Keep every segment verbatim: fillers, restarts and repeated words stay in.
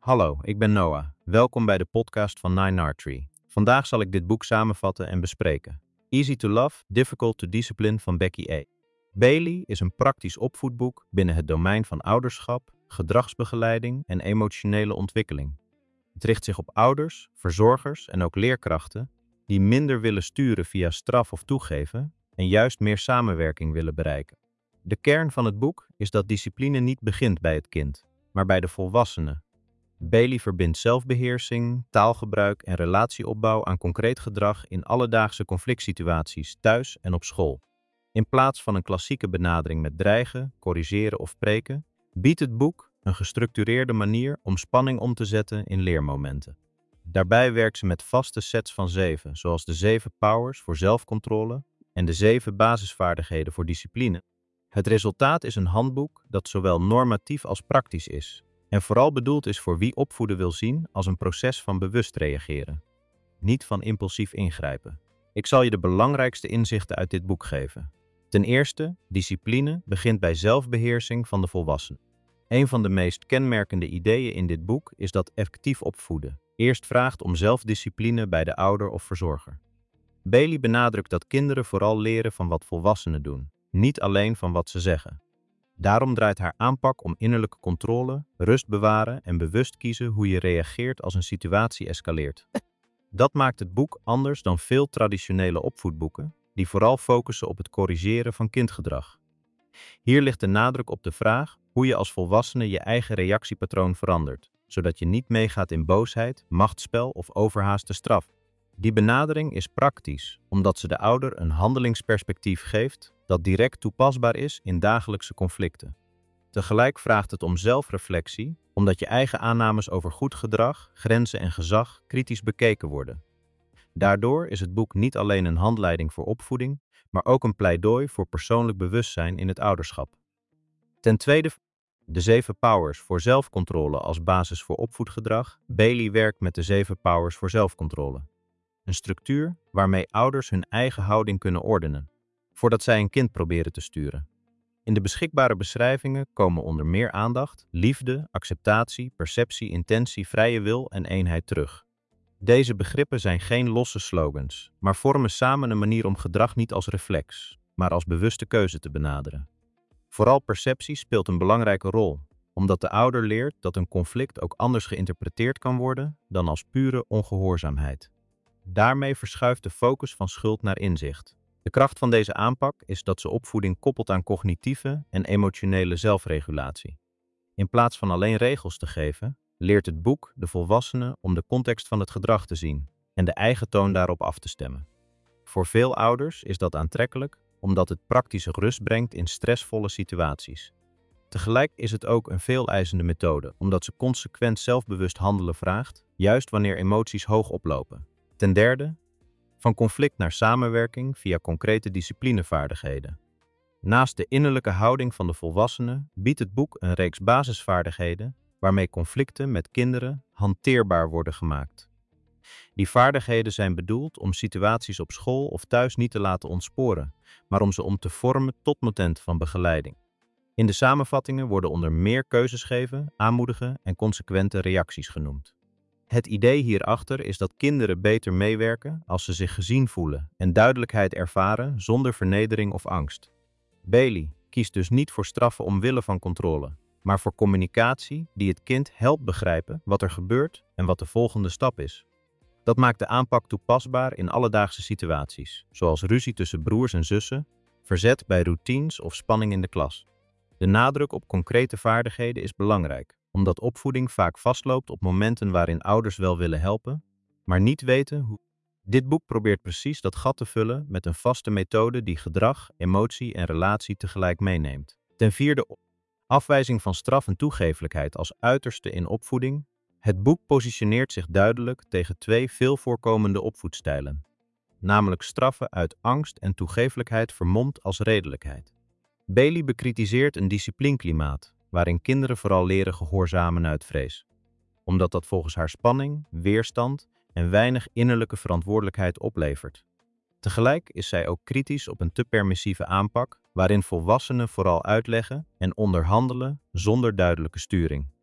Hallo, ik ben Noah. Welkom bij de podcast van Nine Archery. Vandaag zal ik dit boek samenvatten en bespreken. Easy to Love, Difficult to Discipline van Becky A. Bailey is een praktisch opvoedboek binnen het domein van ouderschap, gedragsbegeleiding en emotionele ontwikkeling. Het richt zich op ouders, verzorgers en ook leerkrachten die minder willen sturen via straf of toegeven en juist meer samenwerking willen bereiken. De kern van het boek is dat discipline niet begint bij het kind, maar bij de volwassene. Bailey verbindt zelfbeheersing, taalgebruik en relatieopbouw aan concreet gedrag in alledaagse conflictsituaties thuis en op school. In plaats van een klassieke benadering met dreigen, corrigeren of preken, biedt het boek een gestructureerde manier om spanning om te zetten in leermomenten. Daarbij werkt ze met vaste sets van zeven, zoals de zeven powers voor zelfcontrole en de zeven basisvaardigheden voor discipline. Het resultaat is een handboek dat zowel normatief als praktisch is en vooral bedoeld is voor wie opvoeden wil zien als een proces van bewust reageren, niet van impulsief ingrijpen. Ik zal je de belangrijkste inzichten uit dit boek geven. Ten eerste, discipline begint bij zelfbeheersing van de volwassene. Een van de meest kenmerkende ideeën in dit boek is dat effectief opvoeden eerst vraagt om zelfdiscipline bij de ouder of verzorger. Bailey benadrukt dat kinderen vooral leren van wat volwassenen doen, niet alleen van wat ze zeggen. Daarom draait haar aanpak om innerlijke controle, rust bewaren en bewust kiezen hoe je reageert als een situatie escaleert. Dat maakt het boek anders dan veel traditionele opvoedboeken, die vooral focussen op het corrigeren van kindgedrag. Hier ligt de nadruk op de vraag hoe je als volwassene je eigen reactiepatroon verandert, zodat je niet meegaat in boosheid, machtsspel of overhaaste straf. Die benadering is praktisch, omdat ze de ouder een handelingsperspectief geeft dat direct toepasbaar is in dagelijkse conflicten. Tegelijk vraagt het om zelfreflectie, omdat je eigen aannames over goed gedrag, grenzen en gezag kritisch bekeken worden. Daardoor is het boek niet alleen een handleiding voor opvoeding, maar ook een pleidooi voor persoonlijk bewustzijn in het ouderschap. Ten tweede, de zeven powers voor zelfcontrole als basis voor opvoedgedrag. Bailey werkt met de zeven powers voor zelfcontrole. Een structuur waarmee ouders hun eigen houding kunnen ordenen, voordat zij een kind proberen te sturen. In de beschikbare beschrijvingen komen onder meer aandacht, liefde, acceptatie, perceptie, intentie, vrije wil en eenheid terug. Deze begrippen zijn geen losse slogans, maar vormen samen een manier om gedrag niet als reflex, maar als bewuste keuze te benaderen. Vooral perceptie speelt een belangrijke rol, omdat de ouder leert dat een conflict ook anders geïnterpreteerd kan worden dan als pure ongehoorzaamheid. Daarmee verschuift de focus van schuld naar inzicht. De kracht van deze aanpak is dat ze opvoeding koppelt aan cognitieve en emotionele zelfregulatie. In plaats van alleen regels te geven, leert het boek de volwassene om de context van het gedrag te zien en de eigen toon daarop af te stemmen. Voor veel ouders is dat aantrekkelijk, omdat het praktische rust brengt in stressvolle situaties. Tegelijk is het ook een veeleisende methode, omdat ze consequent zelfbewust handelen vraagt, juist wanneer emoties hoog oplopen. Ten derde, van conflict naar samenwerking via concrete disciplinevaardigheden. Naast de innerlijke houding van de volwassene biedt het boek een reeks basisvaardigheden waarmee conflicten met kinderen hanteerbaar worden gemaakt. Die vaardigheden zijn bedoeld om situaties op school of thuis niet te laten ontsporen, maar om ze om te vormen tot moment van begeleiding. In de samenvattingen worden onder meer keuzes geven, aanmoedigen en consequente reacties genoemd. Het idee hierachter is dat kinderen beter meewerken als ze zich gezien voelen en duidelijkheid ervaren zonder vernedering of angst. Bailey kiest dus niet voor straffen omwille van controle, maar voor communicatie die het kind helpt begrijpen wat er gebeurt en wat de volgende stap is. Dat maakt de aanpak toepasbaar in alledaagse situaties, zoals ruzie tussen broers en zussen, verzet bij routines of spanning in de klas. De nadruk op concrete vaardigheden is belangrijk, omdat opvoeding vaak vastloopt op momenten waarin ouders wel willen helpen, maar niet weten hoe. Dit boek probeert precies dat gat te vullen met een vaste methode die gedrag, emotie en relatie tegelijk meeneemt. Ten vierde, afwijzing van straf en toegeeflijkheid als uiterste in opvoeding. Het boek positioneert zich duidelijk tegen twee veel voorkomende opvoedstijlen, namelijk straffen uit angst en toegeeflijkheid vermomd als redelijkheid. Bailey bekritiseert een disciplineklimaat, waarin kinderen vooral leren gehoorzamen uit vrees, omdat dat volgens haar spanning, weerstand en weinig innerlijke verantwoordelijkheid oplevert. Tegelijk is zij ook kritisch op een te permissieve aanpak, waarin volwassenen vooral uitleggen en onderhandelen zonder duidelijke sturing.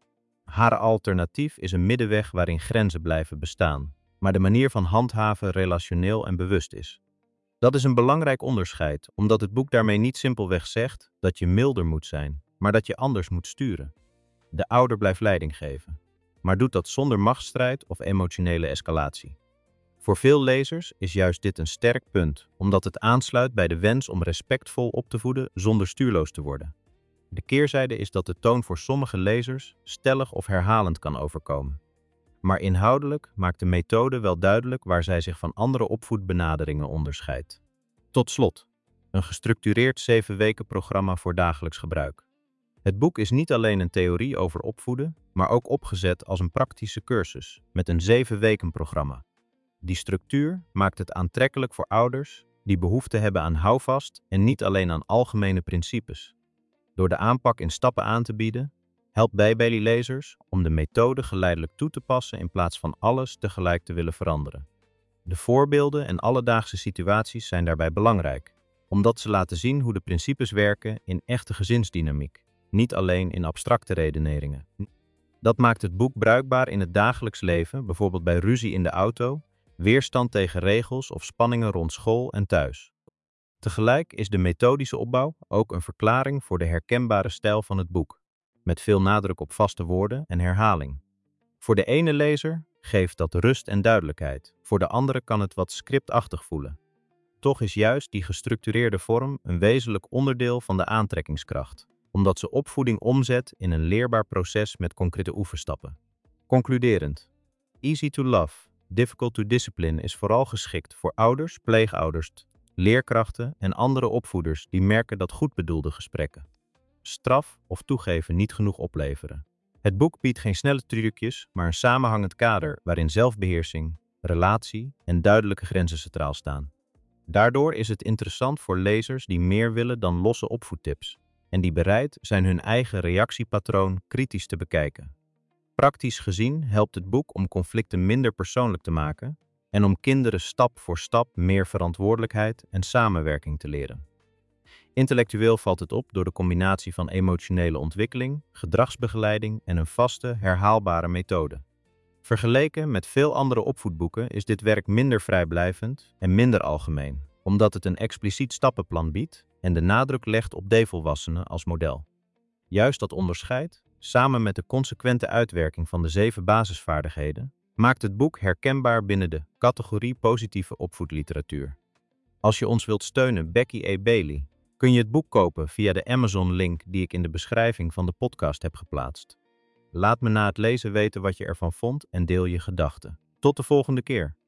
Haar alternatief is een middenweg waarin grenzen blijven bestaan, maar de manier van handhaven relationeel en bewust is. Dat is een belangrijk onderscheid, omdat het boek daarmee niet simpelweg zegt dat je milder moet zijn, maar dat je anders moet sturen. De ouder blijft leiding geven, maar doet dat zonder machtsstrijd of emotionele escalatie. Voor veel lezers is juist dit een sterk punt, omdat het aansluit bij de wens om respectvol op te voeden zonder stuurloos te worden. De keerzijde is dat de toon voor sommige lezers stellig of herhalend kan overkomen. Maar inhoudelijk maakt de methode wel duidelijk waar zij zich van andere opvoedbenaderingen onderscheidt. Tot slot, een gestructureerd zeven weken programma voor dagelijks gebruik. Het boek is niet alleen een theorie over opvoeden, maar ook opgezet als een praktische cursus met een zeven weken programma. Die structuur maakt het aantrekkelijk voor ouders die behoefte hebben aan houvast en niet alleen aan algemene principes. Door de aanpak in stappen aan te bieden, helpt Baby-lezers om de methode geleidelijk toe te passen in plaats van alles tegelijk te willen veranderen. De voorbeelden en alledaagse situaties zijn daarbij belangrijk, omdat ze laten zien hoe de principes werken in echte gezinsdynamiek, niet alleen in abstracte redeneringen. Dat maakt het boek bruikbaar in het dagelijks leven, bijvoorbeeld bij ruzie in de auto, weerstand tegen regels of spanningen rond school en thuis. Tegelijk is de methodische opbouw ook een verklaring voor de herkenbare stijl van het boek, met veel nadruk op vaste woorden en herhaling. Voor de ene lezer geeft dat rust en duidelijkheid, voor de andere kan het wat scriptachtig voelen. Toch is juist die gestructureerde vorm een wezenlijk onderdeel van de aantrekkingskracht, omdat ze opvoeding omzet in een leerbaar proces met concrete oefenstappen. Concluderend, Easy to Love, Difficult to Discipline is vooral geschikt voor ouders, pleegouders, leerkrachten en andere opvoeders die merken dat goed bedoelde gesprekken straf of toegeven niet genoeg opleveren. Het boek biedt geen snelle trucjes, maar een samenhangend kader waarin zelfbeheersing, relatie en duidelijke grenzen centraal staan. Daardoor is het interessant voor lezers die meer willen dan losse opvoedtips en die bereid zijn hun eigen reactiepatroon kritisch te bekijken. Praktisch gezien helpt het boek om conflicten minder persoonlijk te maken en om kinderen stap voor stap meer verantwoordelijkheid en samenwerking te leren. Intellectueel valt het op door de combinatie van emotionele ontwikkeling, gedragsbegeleiding en een vaste, herhaalbare methode. Vergeleken met veel andere opvoedboeken is dit werk minder vrijblijvend en minder algemeen, omdat het een expliciet stappenplan biedt en de nadruk legt op deelvolwassenen als model. Juist dat onderscheid, samen met de consequente uitwerking van de zeven basisvaardigheden, maakt het boek herkenbaar binnen de categorie positieve opvoedliteratuur. Als je ons wilt steunen, Becky A. Bailey, kun je het boek kopen via de Amazon-link die ik in de beschrijving van de podcast heb geplaatst. Laat me na het lezen weten wat je ervan vond en deel je gedachten. Tot de volgende keer.